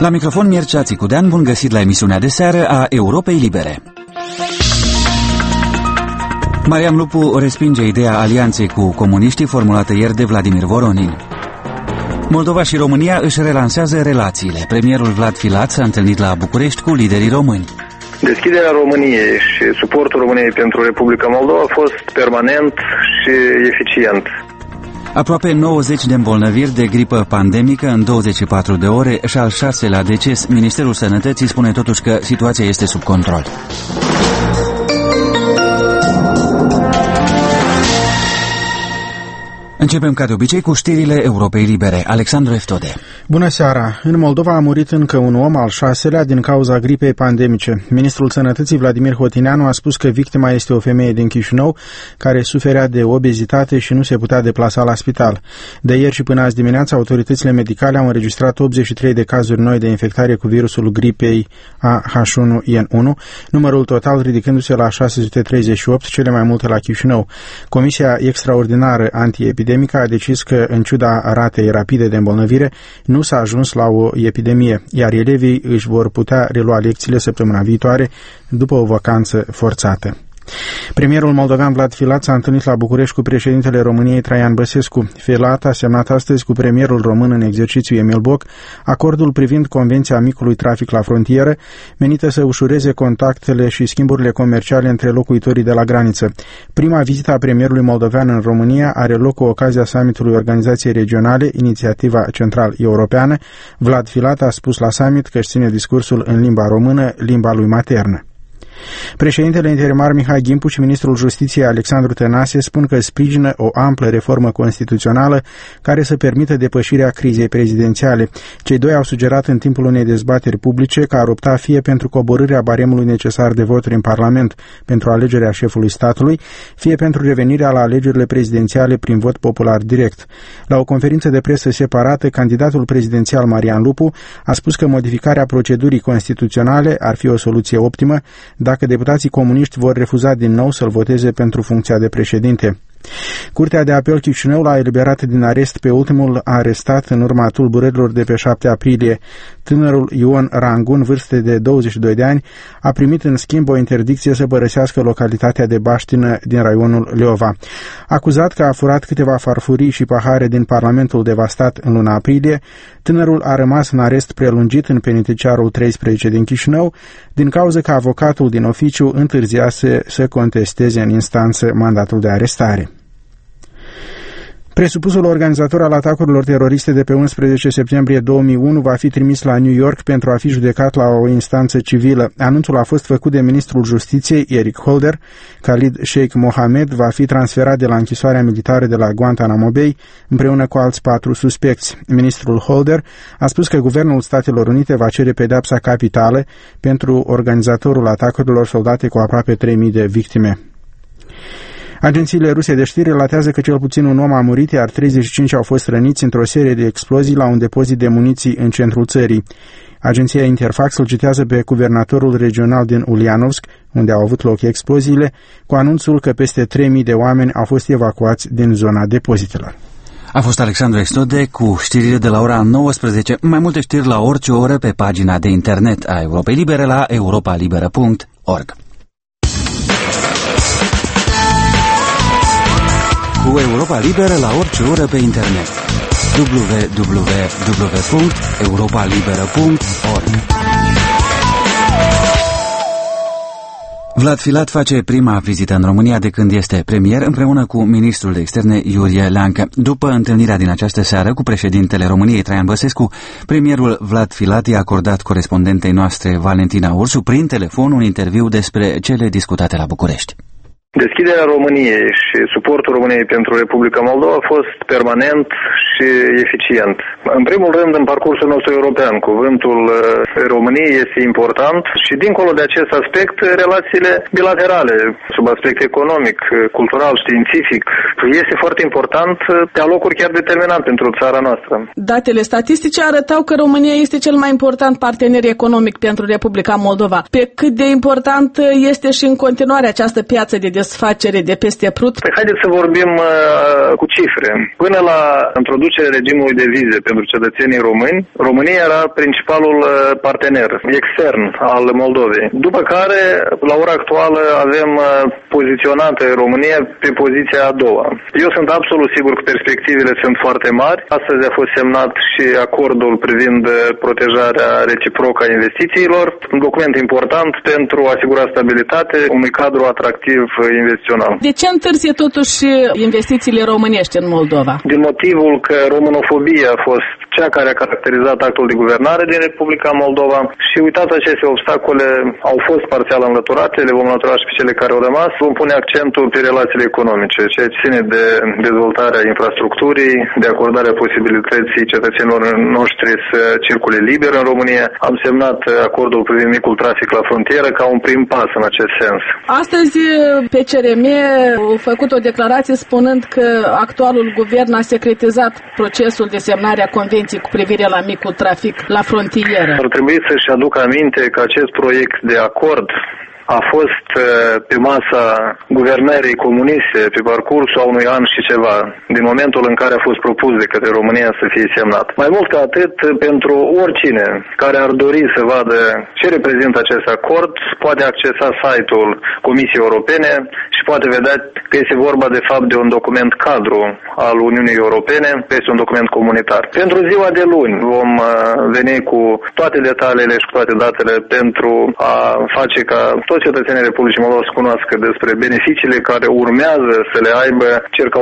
La microfon Mircea Țicudean, bun găsit la emisiunea de seară a Europei Libere. Marian Lupu respinge ideea alianței cu comuniștii formulată ieri de Vladimir Voronin. Moldova și România își relansează relațiile. Premierul Vlad Filat s-a întâlnit la București cu liderii români. Deschiderea României și suportul României pentru Republica Moldova a fost permanent și eficient. Aproape 90 de îmbolnăviri de gripă pandemică în 24 de ore și al 6-lea deces. Ministerul Sănătății spune totuși că situația este sub control. Începem ca de obicei cu știrile Europei Libere. Alexandru Eftode. Bună seara! În Moldova a murit încă un om, al 6-lea, din cauza gripei pandemice. Ministrul Sănătății Vladimir Hotineanu a spus că victima este o femeie din Chișinău care suferea de obezitate și nu se putea deplasa la spital. De ieri și până azi dimineață, autoritățile medicale au înregistrat 83 de cazuri noi de infectare cu virusul gripei H1N1, numărul total ridicându-se la 638, cele mai multe la Chișinău. Comisia extraordinară antiepidemică a decis că, în ciuda ratei rapide de îmbolnăvire, nu s-a ajuns la o epidemie, iar elevii își vor putea relua lecțiile săptămâna viitoare după o vacanță forțată. Premierul moldovean Vlad Filat s-a întâlnit la București cu președintele României Traian Băsescu. Filat a semnat astăzi cu premierul român în exercițiu Emil Boc acordul privind Convenția Micului Trafic la Frontieră, menită să ușureze contactele și schimburile comerciale între locuitorii de la graniță. Prima vizită a premierului moldovean în România are loc cu ocazia summitului Organizației Regionale, Inițiativa Central-Europeană. Vlad Filat a spus la summit că își ține discursul în limba română, limba lui maternă. Președintele interimar Mihai Gimpu și ministrul Justiției Alexandru Tănase spun că sprijină o amplă reformă constituțională care să permită depășirea crizei prezidențiale. Cei doi au sugerat în timpul unei dezbateri publice că ar opta fie pentru coborârea baremului necesar de voturi în Parlament pentru alegerea șefului statului, fie pentru revenirea la alegerile prezidențiale prin vot popular direct. La o conferință de presă separată, candidatul prezidențial Marian Lupu a spus că modificarea procedurii constituționale ar fi o soluție optimă dacă deputații comuniști vor refuza din nou să-l voteze pentru funcția de președinte. Curtea de apel Chișinău l-a eliberat din arest pe ultimul arestat în urma tulburărilor de pe 7 aprilie. Tânărul Ion Rangun, vârstă de 22 de ani, a primit în schimb o interdicție să părăsească localitatea de Baștină din raionul Leova. Acuzat că a furat câteva farfurii și pahare din Parlamentul devastat în luna aprilie, tânărul a rămas în arest prelungit în penitenciarul 13 din Chișinău, din cauza că avocatul din oficiu întârziase să contesteze în instanță mandatul de arestare. Presupusul organizator al atacurilor teroriste de pe 11 septembrie 2001 va fi trimis la New York pentru a fi judecat la o instanță civilă. Anunțul a fost făcut de ministrul Justiției, Eric Holder. Khalid Sheikh Mohammed va fi transferat de la închisoarea militară de la Guantanamo Bay împreună cu alți 4 suspecți. Ministrul Holder a spus că Guvernul Statelor Unite va cere pedeapsa capitală pentru organizatorul atacurilor soldate cu aproape 3000 de victime. Agențiile ruse de știri relatează că cel puțin un om a murit, iar 35 au fost răniți într-o serie de explozii la un depozit de muniții în centrul țării. Agenția Interfax îl citează pe guvernatorul regional din Ulyanovsk, unde au avut loc exploziile, cu anunțul că peste 3000 de oameni au fost evacuați din zona depozitelor. A fost Alexandru Eftode cu știrile de la ora 19. Mai multe știri la orice oră pe pagina de internet a Europei Libere la europalibera.org. Cu Europa Liberă la orice oră pe internet. www.europalibera.org. Vlad Filat face prima vizită în România de când este premier împreună cu ministrul de externe Iurie Leancă. După întâlnirea din această seară cu președintele României Traian Băsescu, premierul Vlad Filat i-a acordat corespondentei noastre Valentina Ursu prin telefon un interviu despre cele discutate la București. Deschiderea României și suportul României pentru Republica Moldova a fost permanent și eficient. În primul rând, în parcursul nostru european, cuvântul României este important și, dincolo de acest aspect, relațiile bilaterale, sub aspect economic, cultural, științific, este foarte important, pe alocuri chiar determinant pentru țara noastră. Datele statistice arătau că România este cel mai important partener economic pentru Republica Moldova. Pe cât de important este și în continuare această piață de desfacere de peste Prut? Haideți să vorbim cu cifre. Până la introducerea regimului de vize pentru cetățenii români, România era principalul partener extern al Moldovei. După care, la ora actuală, avem poziționată România pe poziția a doua. Eu sunt absolut sigur că perspectivele sunt foarte mari. Astăzi a fost semnat și acordul privind protejarea reciprocă a investițiilor, un document important pentru a asigura stabilitate unui cadru atractiv investițional. De ce întârzie totuși investițiile românești în Moldova? Din motivul că românofobia a fost cea care a caracterizat actul de guvernare din Republica Moldova și uitați, aceste obstacole au fost parțial înlăturate, le vom înlătura și pe cele care au rămas. Vom pune accentul pe relațiile economice, ceea ce ține de dezvoltarea infrastructurii, de acordarea posibilității cetățenilor noștri să circule liber în România. Am semnat acordul privind micul trafic la frontieră ca un prim pas în acest sens. Astăzi PCRM a făcut o declarație spunând că actualul guvern a secretizat procesul de semnare a convenției cu privire la micul trafic la frontieră. Ar trebui să-și aducă aminte că acest proiect de acord a fost pe masa guvernării comuniste pe parcursul a unui an și ceva, din momentul în care a fost propus de către România să fie semnat. Mai mult ca atât, pentru oricine care ar dori să vadă ce reprezintă acest acord, poate accesa site-ul Comisiei Europene și poate vedea că este vorba de fapt de un document cadru al Uniunii Europene, este un document comunitar. Pentru ziua de luni vom veni cu toate detaliile și cu toate datele pentru a face ca toți cetățenii Republicii Moldova să cunoască despre beneficiile care urmează să le aibă circa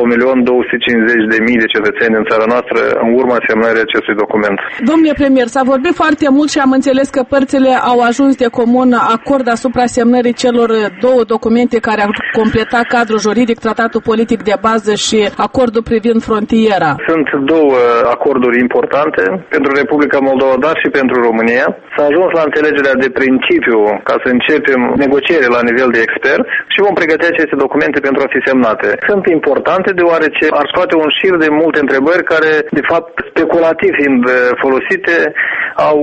1.250.000 de cetățeni în țara noastră în urma semnării acestui document. Domnule premier, s-a vorbit foarte mult și am înțeles că părțile au ajuns de comun acord asupra semnării celor două documente care au completat cadrul juridic, tratatul politic de bază și acordul privind frontiera. Sunt două acorduri importante pentru Republica Moldova, dar și pentru România. S-a ajuns la înțelegerea de principiu ca să începem negociere la nivel de experți și vom pregăti aceste documente pentru a fi semnate. Sunt importante deoarece ar scoate un șir de multe întrebări care, de fapt, speculativ fiind folosite, au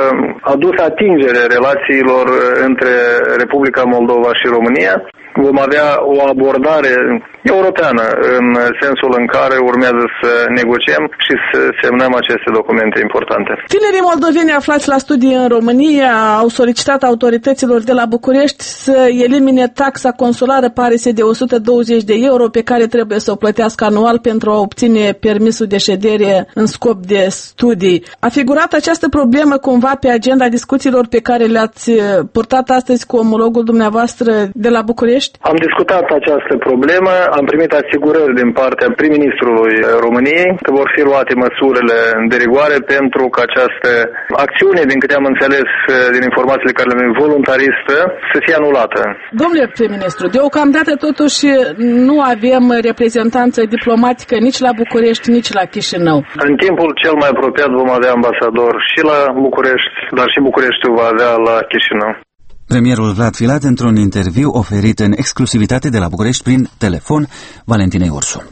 adus atingere relațiilor între Republica Moldova și România. Vom avea o abordare europeană în sensul în care urmează să negociem și să semnăm aceste documente importante. Tinerii moldoveni aflați la studii în România au solicitat autorităților de la București să elimine taxa consulară, pare să de 120 de euro pe care trebuie să o plătească anual pentru a obține permisul de ședere în scop de studii. A figurat această problemă cumva pe agenda discuțiilor pe care le-ați purtat astăzi cu omologul dumneavoastră de la București? Am discutat această problemă, am primit asigurări din partea prim-ministrului României că vor fi luate măsurile de rigoare pentru că această acțiune, din câte am înțeles din informațiile care le-am voluntaristă, să fie anulată. Domnule prim-ministru, deocamdată totuși nu avem reprezentanță diplomatică nici la București, nici la Chișinău. În timpul cel mai apropiat vom avea ambasador și la București, dar și Bucureștiul va avea la Chișinău. Premierul Vlad Filat într-un interviu oferit în exclusivitate de la București prin telefon Valentinei Ursu.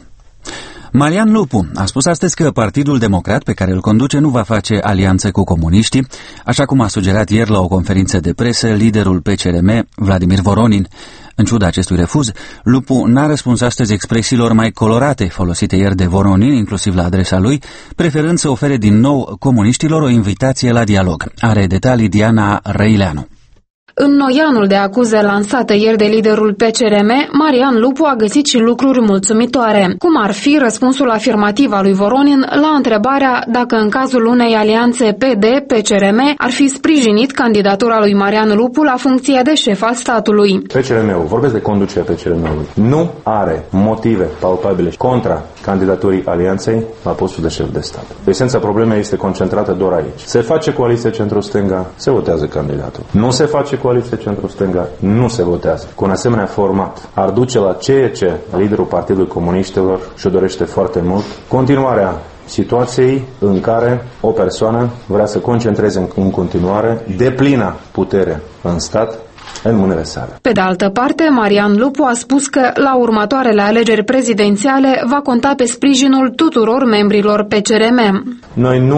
Marian Lupu a spus astăzi că Partidul Democrat pe care îl conduce nu va face alianță cu comuniștii, așa cum a sugerat ieri la o conferință de presă liderul PCRM, Vladimir Voronin. În ciuda acestui refuz, Lupu n-a răspuns astăzi expresiilor mai colorate folosite ieri de Voronin, inclusiv la adresa lui, preferând să ofere din nou comuniștilor o invitație la dialog. Are detalii Diana Răileanu. În noianul de acuze lansate ieri de liderul PCRM, Marian Lupu a găsit și lucruri mulțumitoare, cum ar fi răspunsul afirmativ al lui Voronin la întrebarea dacă în cazul unei alianțe PD-PCRM ar fi sprijinit candidatura lui Marian Lupu la funcție de șef al statului. PCRM-ul, vorbesc de conducerea PCRM-ului, nu are motive palpabile contra candidaturii alianței la postul de șef de stat. Esența problemei este concentrată doar aici. Se face coaliție centru-stânga, se votează candidatul. Nu se face coaliție centru-stânga, nu se votează. Cu un asemenea format ar duce la ceea ce liderul Partidului Comuniștilor și-o dorește foarte mult, continuarea situației în care o persoană vrea să concentreze în continuare deplina putere în stat în mâinile sale. Pe de altă parte, Marian Lupu a spus că la următoarele alegeri prezidențiale va conta pe sprijinul tuturor membrilor PCRM. Noi nu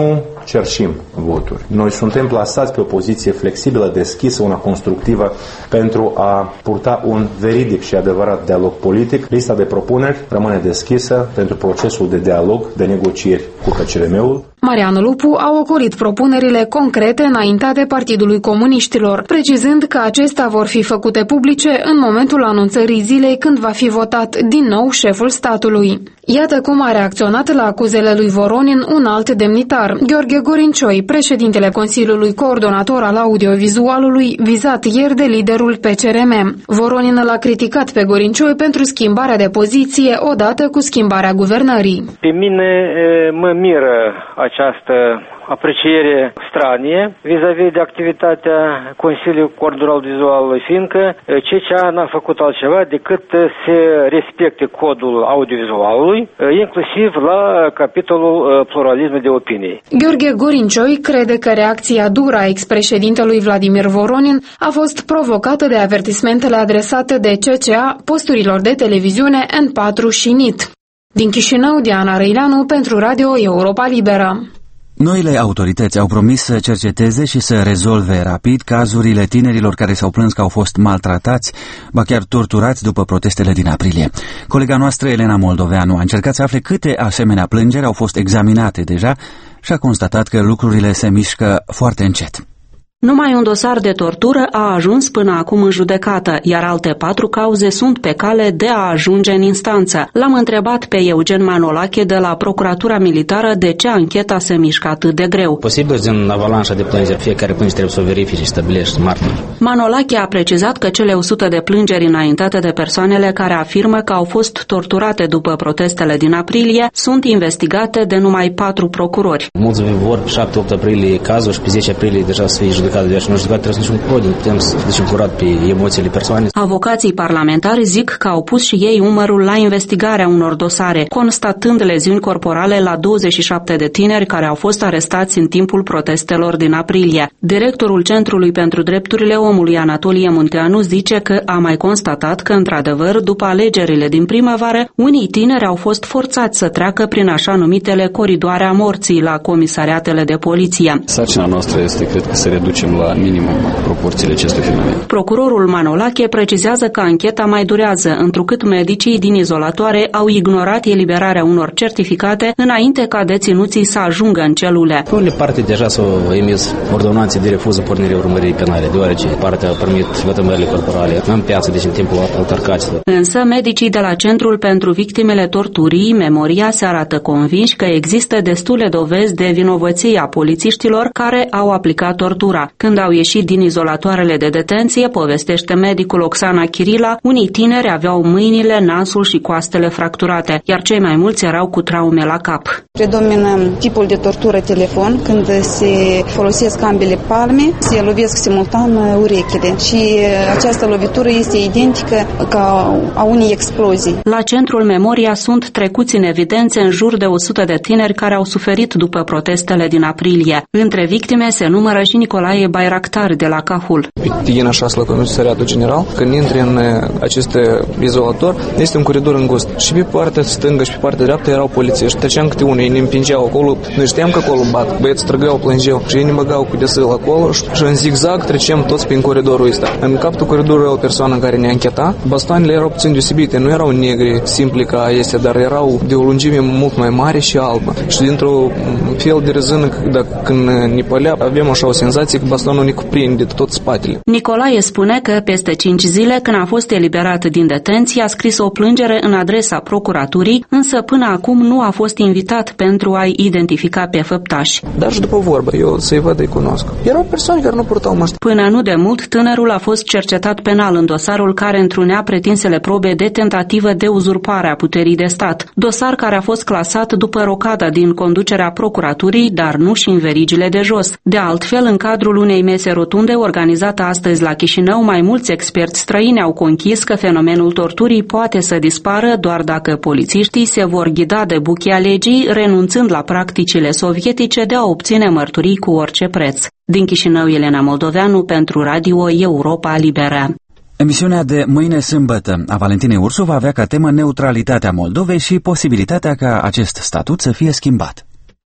cerșim voturi. Noi suntem plasați pe o poziție flexibilă, deschisă, una constructivă pentru a purta un veridic și adevărat dialog politic. Lista de propuneri rămâne deschisă pentru procesul de dialog, de negocieri cu PCRM-ul. Marian Lupu a ocolit propunerile concrete înaintate Partidului Comuniștilor, precizând că acestea vor fi făcute publice în momentul anunțării zilei când va fi votat din nou șeful statului. Iată cum a reacționat la acuzele lui Voronin un alt demnitar, Gheorghe Gorincioi, președintele Consiliului Coordonator al Audiovizualului, vizat ieri de liderul PCRM. Voronin l-a criticat pe Gorincioi pentru schimbarea de poziție odată cu schimbarea guvernării. Pe mine mă miră această apreciere stranie vis-a-vis de activitatea Consiliului Coordonator Vizual, fiindcă CCA n-a făcut altceva decât să respecte codul audiovizualului, inclusiv la capitolul pluralism de opinii. Gheorghe Gorincioi crede că reacția dură a ex-președintelui Vladimir Voronin a fost provocată de avertismentele adresate de CCA posturilor de televiziune N4 și NIT. Din Chișinău, Diana Răileanu pentru Radio Europa Liberă. Noile autorități au promis să cerceteze și să rezolve rapid cazurile tinerilor care s-au plâns că au fost maltratați, ba chiar torturați după protestele din aprilie. Colega noastră, Elena Moldoveanu, a încercat să afle câte asemenea plângeri au fost examinate deja și a constatat că lucrurile se mișcă foarte încet. Numai un dosar de tortură a ajuns până acum în judecată, iar alte 4 cauze sunt pe cale de a ajunge în instanță. L-am întrebat pe Eugen Manolache de la Procuratura Militară de ce ancheta se mișcă atât de greu. Posibil din avalanșa de plângeri, fiecare plângere trebuie să o verifici și stabilești martori. Manolache a precizat că cele 100 de plângeri înaintate de persoanele care afirmă că au fost torturate după protestele din aprilie sunt investigate de numai 4 procurori. Mulți vor 7-8 aprilie cazul și pe 10 aprilie deja să fie judecat. Deci nu judecat trebuie să niciun cod, putem să ducem curat pe emoțiile persoanei. Avocații parlamentari zic că au pus și ei umărul la investigarea unor dosare, constatând leziuni corporale la 27 de tineri care au fost arestați în timpul protestelor din aprilie. Directorul Centrului pentru Drepturile Omului, Anatolie Munteanu, zice că a mai constatat că, într-adevăr, după alegerile din primăvară, unii tineri au fost forțați să treacă prin așa numitele coridoare a morții la comisariatele de poliție. Sarcina noastră este, cred că, să reducem la minimum proporțiile acestui fenomen. Procurorul Manolache precizează că ancheta mai durează, întrucât medicii din izolatoare au ignorat eliberarea unor certificate înainte ca deținuții să ajungă în celule. Pe unele parte deja s-au emis ordonanțe de refuză pornirii urmăririi penale, deoarece partea a permit vătămările corporale în piață, deci în timpul altercațiilor. Însă medicii de la Centrul pentru Victimele Torturii, Memoria, se arată convinși că există destule dovezi de vinovăție a polițiștilor care au aplicat tortura. Când au ieșit din izolatoarele de detenție, povestește medicul Oxana Chirila, unii tineri aveau mâinile, nasul și coastele fracturate, iar cei mai mulți erau cu traume la cap. Predomină tipul de tortură telefon, când se folosesc ambele palme, se lovesc simultan urechile și această lovitură este identică ca a unei explozii. La Centrul Memoria sunt trecuți în evidență în jur de 100 de tineri care au suferit după protestele din aprilie. Între victime se numără și Nicolae Bayraktar de la Cahul. Din așa la Comisariatul General, când intri în acest izolator, este un coridor îngust. Și pe partea stângă și pe partea dreaptă erau polițiști. Treceam câte unii, ne împingeau acolo. Noi știam că acolo bat. Băieți străgau, plângeau și ei ne băgau cu desâl acolo și în zigzag trecem toți prin coridorul ăsta. În capătul coridorului era o persoană care ne încheta. Bastoanele erau puțin deosebite. Nu erau negri, simpli ca este, dar erau de o lungime mult mai mare și albă. Și dintr-o fel de rezână, când ne pălea, avem așa o senzație că bastonul ne cuprinde tot spatele. Nicolae spune că peste 5 zile, când a fost eliberat din detenție, a scris o plângere în adresa procuraturii, însă până acum nu a fost invitat pentru a-i identifica pe făptași. Dar și după vorbă, eu să-i văd, îi cunosc. Erau persoane care nu purtau măști. Până nu de mult, tânărul a fost cercetat penal în dosarul care întrunea pretinsele probe de tentativă de uzurpare a puterii de stat. Dosar care a fost clasat după rocada din conducerea procuraturii, dar nu și în verigile de jos. De altfel, în cadrul unei mese rotunde organizată astăzi la Chișinău, mai mulți experți străini au conchis că fenomenul torturii poate să dispară doar dacă polițiștii se vor ghida de buchia legii, renunțând la practicile sovietice de a obține mărturii cu orice preț. Din Chișinău, Elena Moldoveanu pentru Radio Europa Liberă. Emisiunea de mâine sâmbătă a Valentinei Ursu va avea ca temă neutralitatea Moldovei și posibilitatea ca acest statut să fie schimbat.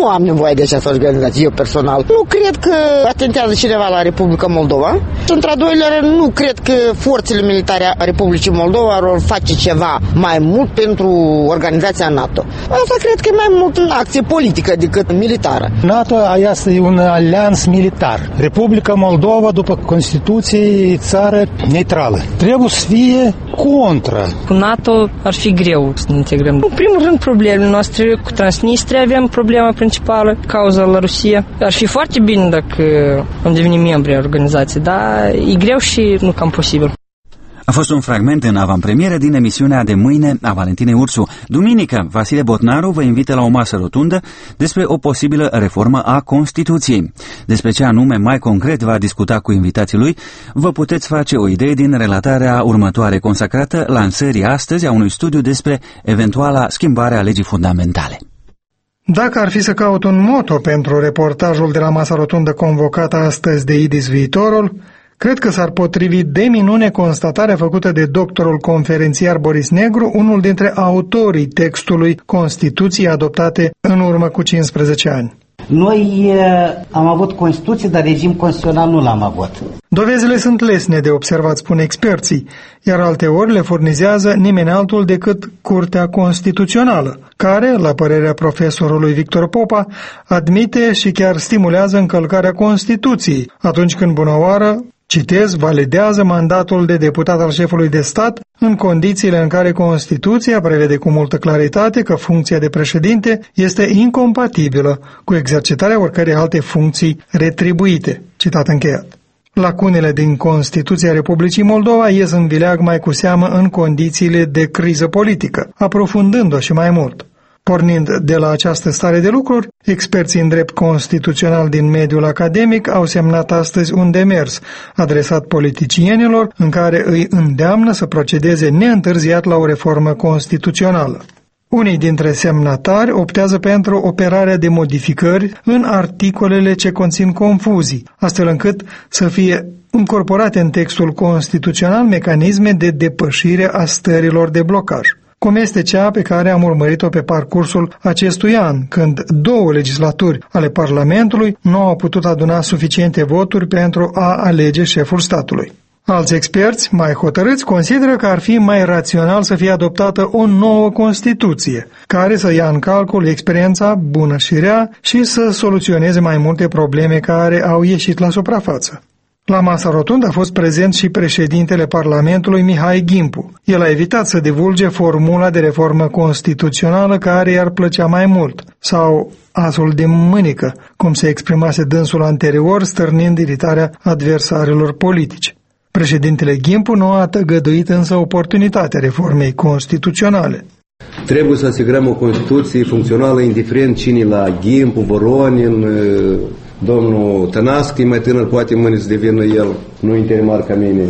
nu am nevoie de această organizație, eu personal. Nu cred că atentează cineva la Republica Moldova. Și într-a doilea rând, nu cred că forțele militare a Republicii Moldova vor face ceva mai mult pentru organizația NATO. Asta cred că e mai mult în acție politică decât militară. NATO este un alianț militar. Republica Moldova, după Constituție, e țară neutrală. Trebuie să fie contra. Cu NATO ar fi greu să ne integrăm. În primul rând, problemele noastre cu Transnistria avem problema principală, cauza la Rusia. Ar fi foarte bine dacă am devenit membri ai organizației, dar e greu și nu cam posibil. A fost un fragment în avantpremieră din emisiunea de mâine a Valentinei Ursu. Duminică, Vasile Botnaru vă invită la o masă rotundă despre o posibilă reformă a Constituției. Despre ce anume mai concret va discuta cu invitații lui, vă puteți face o idee din relatarea următoare consacrată lansării astăzi a unui studiu despre eventuala schimbare a legii fundamentale. Dacă ar fi să caut un moto pentru reportajul de la masa rotundă convocată astăzi de IDIS Viitorul, cred că s-ar potrivi de minune constatarea făcută de doctorul conferențiar Boris Negru, unul dintre autorii textului Constituției adoptate în urmă cu 15 ani. Noi am avut Constituție, dar regim constituțional nu l-am avut. Dovezile sunt lesne de observat, spun experții, iar alteori le furnizează nimeni altul decât Curtea Constituțională, care, la părerea profesorului Victor Popa, admite și chiar stimulează încălcarea Constituției, atunci când bunăoară, citez, validează mandatul de deputat al șefului de stat în condițiile în care Constituția prevede cu multă claritate că funcția de președinte este incompatibilă cu exercitarea oricărei alte funcții retribuite. Citat încheiat. Lacunele din Constituția Republicii Moldova ies în vileag mai cu seamă în condițiile de criză politică, aprofundând-o și mai mult. Pornind de la această stare de lucruri, experții în drept constituțional din mediul academic au semnat astăzi un demers adresat politicienilor în care îi îndeamnă să procedeze neîntârziat la o reformă constituțională. Unii dintre semnatari optează pentru operarea de modificări în articolele ce conțin confuzii, astfel încât să fie incorporate în textul constituțional mecanisme de depășire a stărilor de blocaj, cum este cea pe care am urmărit-o pe parcursul acestui an, când două legislaturi ale Parlamentului nu au putut aduna suficiente voturi pentru a alege șeful statului. Alți experți, mai hotărâți, consideră că ar fi mai rațional să fie adoptată o nouă Constituție, care să ia în calcul experiența bună și rea și să soluționeze mai multe probleme care au ieșit la suprafață. La masa rotundă a fost prezent și președintele Parlamentului Mihai Gimpu. El a evitat să divulge formula de reformă constituțională care i-ar plăcea mai mult, sau asul de mânică, cum se exprimase dânsul anterior, stârnind iritarea adversarilor politici. Președintele Gimpu nu a tăgăduit însă oportunitatea reformei constituționale. Trebuie să asigurăm o Constituție funcțională, indiferent cine la Gimpu, Voronin, domnul Tănaschi, mai tânăr, poate mâine să devină el, nu interimar ca mine.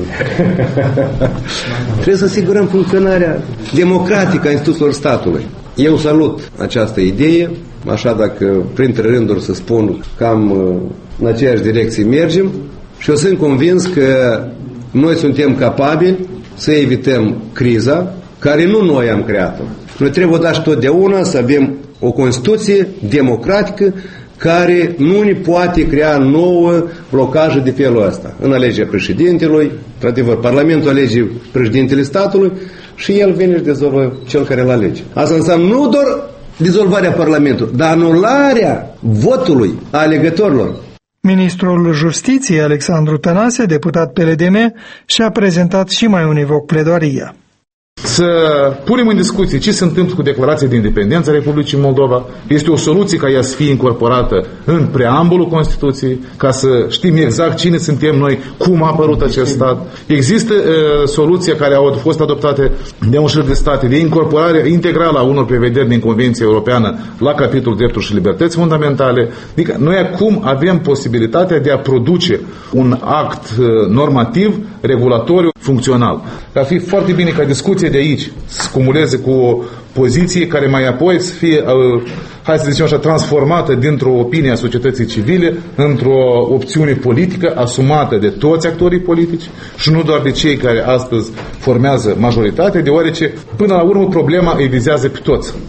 Trebuie să asigurăm funcționarea democratică a instituțiilor statului. Eu salut această idee, așa dacă printre rânduri să spun cam în aceeași direcție mergem și eu sunt convins că noi suntem capabili să evităm criza care nu noi am creat-o. Noi trebuie odată totdeauna să avem o Constituție democratică care nu ne poate crea nouă blocaje de felul ăsta. În alegerea președintelui, într-adevăr, Parlamentul alege președintele statului și el vine și dezolvă cel care îl alege. Asta înseamnă nu doar dizolvarea Parlamentului, dar anularea votului a alegătorilor. Ministrul Justiției, Alexandru Tănase, deputat PLDM, și-a prezentat și mai univoc pledoaria. Să punem în discuție ce se întâmplă cu declarația de independență a Republicii Moldova. Este o soluție ca ea să fie incorporată în preambulul Constituției, ca să știm exact cine suntem noi, cum a apărut acest stat. Există soluția care au fost adoptate de un șef de state de incorporare integrală a unor prevederi din Convenția Europeană la capitolul drepturi și libertăți fundamentale. Adică noi acum avem posibilitatea de a produce un act normativ, regulatoriu, funcțional. Ar fi foarte bine ca discuția de aici să cumuleze cu o poziție care mai apoi să fie, hai să zicem așa, transformată dintr-o opinie a societății civile într-o opțiune politică asumată de toți actorii politici și nu doar de cei care astăzi formează majoritatea, deoarece până la urmă problema îi vizează pe toți.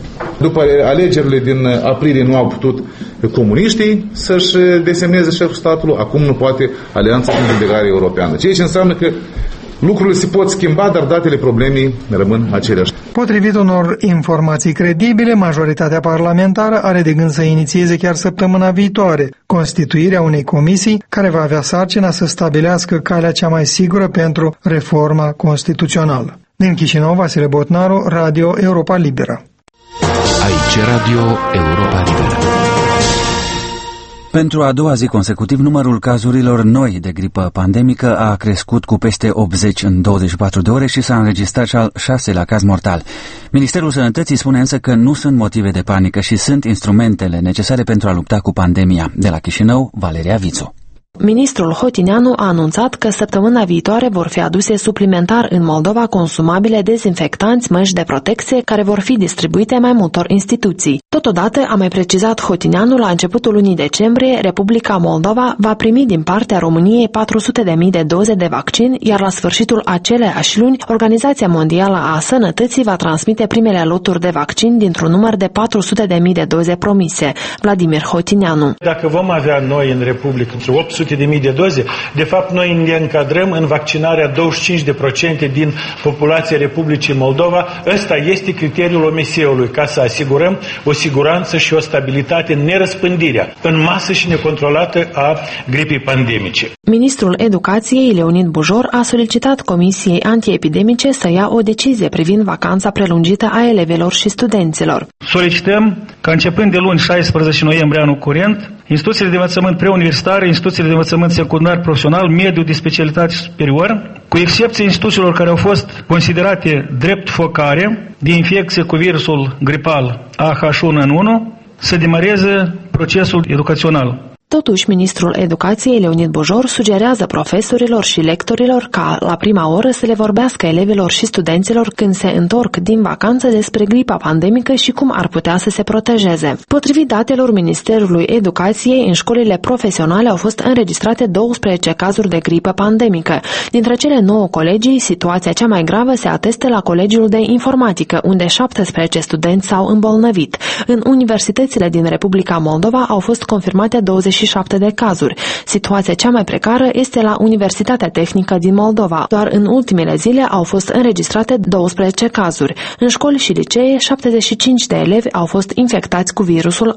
După alegerile din aprilie nu au putut comuniștii să-și desemneze șeful statului, acum nu poate Alianța pentru Integrare Europeană. Ceea ce înseamnă că lucrurile se pot schimba, dar datele problemei rămân aceleași. Potrivit unor informații credibile, majoritatea parlamentară are de gând să inițieze chiar săptămâna viitoare constituirea unei comisii care va avea sarcina să stabilească calea cea mai sigură pentru reforma constituțională. Din Chișinău, Vasile Botnaru, Radio Europa Liberă. Aici Radio Europa Liberă. Pentru a doua zi consecutiv, numărul cazurilor noi de gripă pandemică a crescut cu peste 80 în 24 de ore și s-a înregistrat și al 6-lea caz mortal. Ministerul Sănătății spune însă că nu sunt motive de panică și sunt instrumentele necesare pentru a lupta cu pandemia. De la Chișinău, Valeria Vițu. Ministrul Hotineanu a anunțat că săptămâna viitoare vor fi aduse suplimentar în Moldova consumabile dezinfectanți, măști de protecție, care vor fi distribuite mai multor instituții. Totodată, a mai precizat Hotineanu, la începutul lunii decembrie, Republica Moldova va primi din partea României 400.000 de doze de vaccin, iar la sfârșitul aceleași luni, Organizația Mondială a Sănătății va transmite primele loturi de vaccin dintr-un număr de 400.000 de doze promise. Vladimir Hotineanu. Dacă vom avea noi în Republică 800.000 de doze, de fapt noi ne încadrăm în vaccinarea 25% din populația Republicii Moldova. Ăsta este criteriul OMS-ului, ca să asigurăm o siguranță și o stabilitate în nerăspândirea în masă și necontrolată a gripei pandemice. Ministrul Educației, Leonid Bujor, a solicitat Comisiei Antiepidemice să ia o decizie privind vacanța prelungită a elevilor și studenților. Solicităm ca începând de luni 16 noiembrie anul curent, instituțiile de învățământ preuniversitare, instituțiile de învățământ secundar profesional, mediu de specialitate superior, cu excepție instituțiilor care au fost considerate drept focare de infecție cu virusul gripal AH1N1, să demareze procesul educațional. Totuși, ministrul Educației, Leonid Bujor, sugerează profesorilor și lectorilor ca la prima oră să le vorbească elevilor și studenților când se întorc din vacanță despre gripa pandemică și cum ar putea să se protejeze. Potrivit datelor Ministerului Educației, în școlile profesionale au fost înregistrate 12 cazuri de gripă pandemică. Dintre cele 9 colegii, situația cea mai gravă se atestă la Colegiul de Informatică, unde 17 studenți s-au îmbolnăvit. În universitățile din Republica Moldova au fost confirmate 27 de cazuri. Situația cea mai precară este la Universitatea Tehnică din Moldova. Doar în ultimele zile au fost înregistrate 12 cazuri. În școli și licee, 75 de elevi au fost infectați cu virusul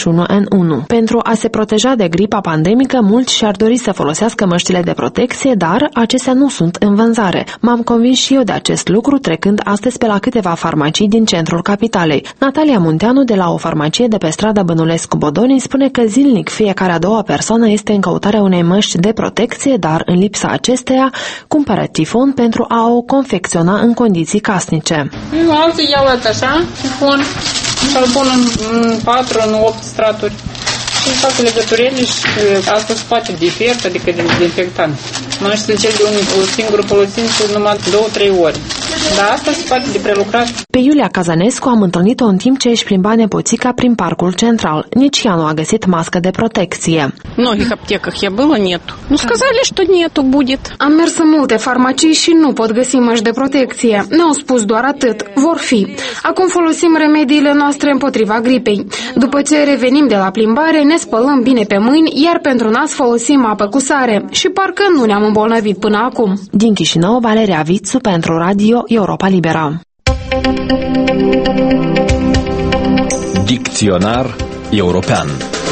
AH1N1. Pentru a se proteja de gripa pandemică, mulți și-ar dori să folosească măștile de protecție, dar acestea nu sunt în vânzare. M-am convins și eu de acest lucru trecând astăzi pe la câteva farmacii din centrul capitalei. Natalia Munteanu, de la o farmacie de pe strada Bănulescu Bodoni, spune că zilnic fiecare a doua persoană este în căutarea unei măști de protecție, dar în lipsa acesteia cumpără tifon pentru a o confecționa în condiții casnice. Alții iau așa, tifon, și-l pun în 4, în 8 straturi și fac legăturile și asta se face de fiert, adică de dezinfectant. Măștile cele de o singură folosință numai 2-3 ori. Dar asta se poate de prelucrat. Pe Iulia Cazanescu am întâlnit-o în timp ce își plimba nepoțica prin parcul central. Nici ea nu a găsit mască de protecție. В многих аптеках я была, нету. Ну, сказали, что нету, будет. Am mers în multe farmacii și nu pot găsi măști de protecție. Ne-au spus doar atât. Vor fi. Acum folosim remediile noastre împotriva gripei. După ce revenim de la plimbare, ne spălăm bine pe mâini, iar pentru nas folosim apă cu sare. Și parcă nu ne-am îmbolnăvit până acum. Din Chișinău, Valeria Vițu pentru Radio Europa Liberă. Dicționar european.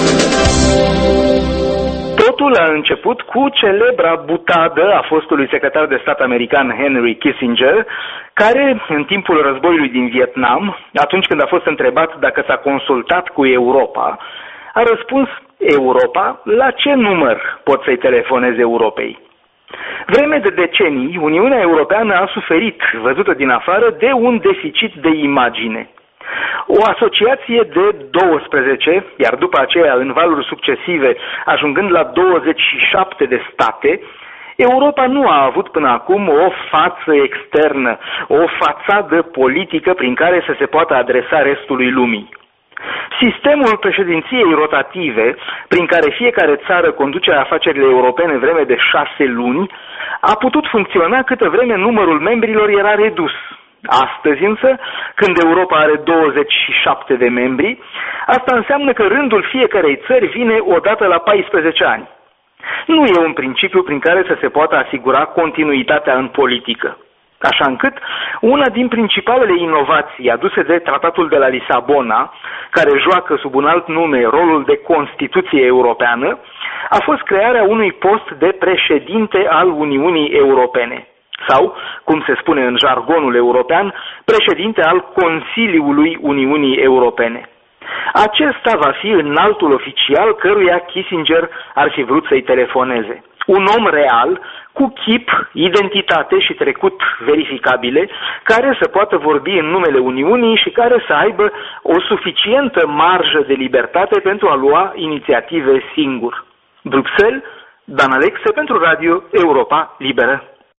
Totul a început cu celebra butadă a fostului secretar de stat american Henry Kissinger, care, în timpul războiului din Vietnam, atunci când a fost întrebat dacă s-a consultat cu Europa, a răspuns: Europa? La ce număr pot să-i telefonez Europei? Vreme de decenii, Uniunea Europeană a suferit, văzută din afară, de un deficit de imagine. O asociație de 12, iar după aceea, în valuri succesive, ajungând la 27 de state, Europa nu a avut până acum o față externă, o fațadă politică prin care să se poată adresa restului lumii. Sistemul președinției rotative, prin care fiecare țară conduce afacerile europene vreme de 6 luni, a putut funcționa câtă vreme numărul membrilor era redus. Astăzi însă, când Europa are 27 de membri, asta înseamnă că rândul fiecarei țări vine odată la 14 ani. Nu e un principiu prin care să se poată asigura continuitatea în politică. Așa încât, una din principalele inovații aduse de Tratatul de la Lisabona, care joacă sub un alt nume rolul de Constituție Europeană, a fost crearea unui post de președinte al Uniunii Europene. Sau, cum se spune în jargonul european, președinte al Consiliului Uniunii Europene. Acesta va fi înaltul oficial căruia Kissinger ar fi vrut să-i telefoneze. Un om real, cu chip, identitate și trecut verificabile, care să poată vorbi în numele Uniunii și care să aibă o suficientă marjă de libertate pentru a lua inițiative singur. Bruxelles, Dan Alexe pentru Radio Europa Liberă.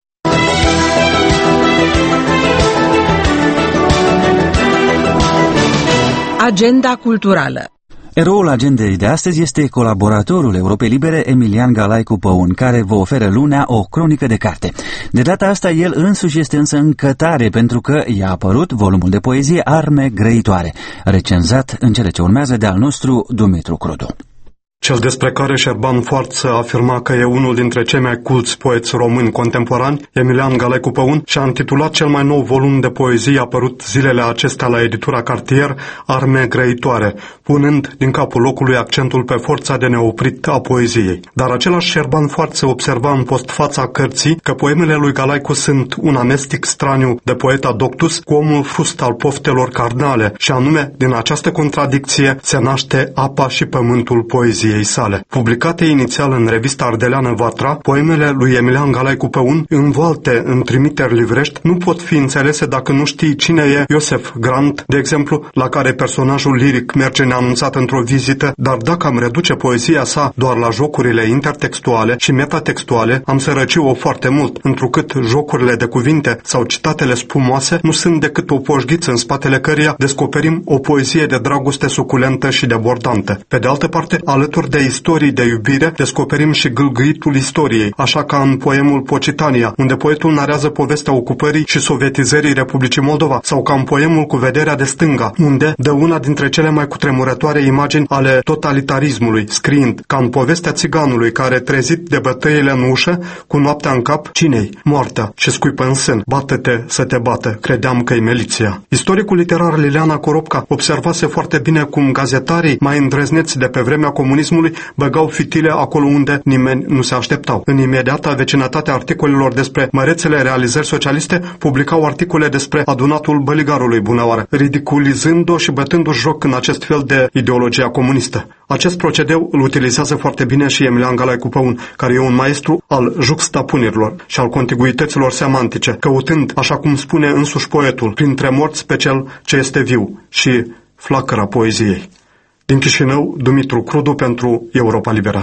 Agenda culturală. Eroul agendei de astăzi este colaboratorul Europei Libere Emilian Galaicu Păun, care vă oferă lunea o cronică de carte. De data asta el însuși este însă în cătare pentru că i-a apărut volumul de poezie Arme grăitoare, recenzat în cele ce urmează de al nostru Dumitru Crudu. Cel despre care Șerban Foarță afirma că e unul dintre cei mai culți poeți români contemporani, Emilian Galaicu Păun, și-a intitulat cel mai nou volum de poezie apărut zilele acestea la editura Cartier, Arme grăitoare, punând din capul locului accentul pe forța de neoprit a poeziei. Dar același Șerban Foarță observa în postfața cărții că poemele lui Galaicu sunt un amestec straniu de poeta doctus cu omul frust al poftelor carnale, și anume, din această contradicție se naște apa și pământul poeziei sale. Publicate inițial în revista ardeleană Vatra, poemele lui Emilian Galaicu Păun, învolte în trimiteri livrești, nu pot fi înțelese dacă nu știi cine e Iosef Grant, de exemplu, la care personajul liric merge neanunțat într-o vizită, dar dacă am reduce poezia sa doar la jocurile intertextuale și metatextuale, am sărăci-o foarte mult, întrucât jocurile de cuvinte sau citatele spumoase nu sunt decât o poșghiță în spatele căreia descoperim o poezie de dragoste suculentă și debordantă. Pe de altă parte, alături de istorii de iubire, descoperim și gâlgâitul istoriei, așa ca în poemul Pocitania, unde poetul narează povestea ocupării și sovietizării Republicii Moldova, sau ca în poemul Cu vederea de stânga, unde dă una dintre cele mai cutremurătoare imagini ale totalitarismului, scriind, ca în povestea țiganului care, trezit de bătăile în ușă, cu noaptea în cap, cine-i? Moartea, și scuipă în sân, bată-te să te bată, credeam că-i miliția. Istoricul literar Liliana Coropca observase foarte bine cum gazetarii mai îndrăzneți de pe vremea comunismului băgau fitile acolo unde nimeni nu se așteptau. În imediata vecinătate articolelor despre mărețele realizări socialiste, publicau articole despre adunatul băligarului Bunăoară, ridiculizând-o și bătându-și joc în acest fel de ideologia comunistă. Acest procedeu îl utilizează foarte bine și Emilian Galaicu Păun, care e un maestru al juxtapunerilor și al contiguităților semantice, căutând, așa cum spune însuși poetul, printre morți pe cel ce este viu și flacăra poeziei. Din Chișinău, Dumitru Crudu pentru Europa Liberă.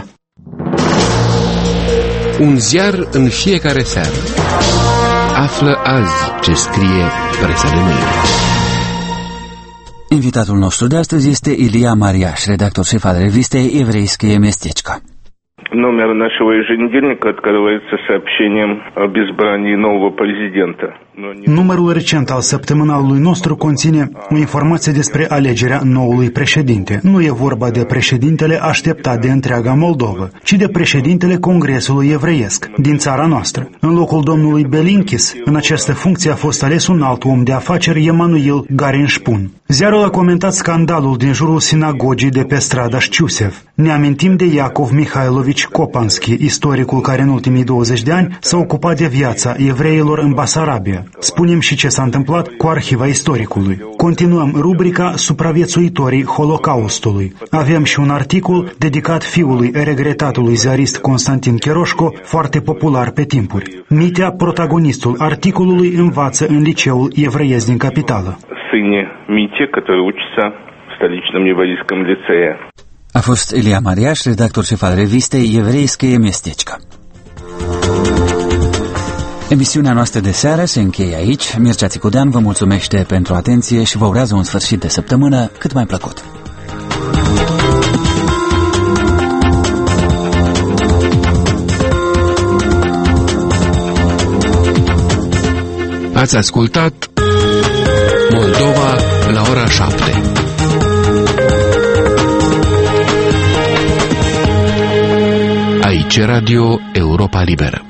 Un ziar în fiecare seară. Află azi ce scrie presa de mâine. Invitatul nostru de astăzi este Ilia Mariaș, redactor șef al revistei Evreiskaya Местечко. Номер нашего еженедельника открывается сообщением об избрании нового президента. Numărul recent al săptămânalului nostru conține o informație despre alegerea noului președinte. Nu e vorba de președintele așteptat de întreaga Moldovă, ci de președintele Congresului Evreiesc din țara noastră. În locul domnului Belinkis, în această funcție a fost ales un alt om de afaceri, Emanuel Garinșpun. Ziarul a comentat scandalul din jurul sinagogii de pe strada Șciusev. Ne amintim de Iacov Mihailovici Kopanski, istoricul care în ultimii 20 de ani s-a ocupat de viața evreilor în Basarabia. Spunem și ce s-a întâmplat cu arhiva istoricului. Continuăm rubrica Supraviețuitorii Holocaustului. Avem și un articol dedicat fiului regretatului ziarist Constantin Cheroșco, foarte popular pe timpuri. Mitea, protagonistul articolului, învață în liceul evreiesc din capitală. Sâne Mite, care учится в столичном еврейском лицее. A fost Ilia Mariaș, redactor șef al revistei Evreiskaya Местечко. Emisiunea noastră de seară se încheie aici. Mircea Țicudean vă mulțumește pentru atenție și vă urează un sfârșit de săptămână cât mai plăcut. Ați ascultat Moldova la ora 7. Aici Radio Europa Liberă.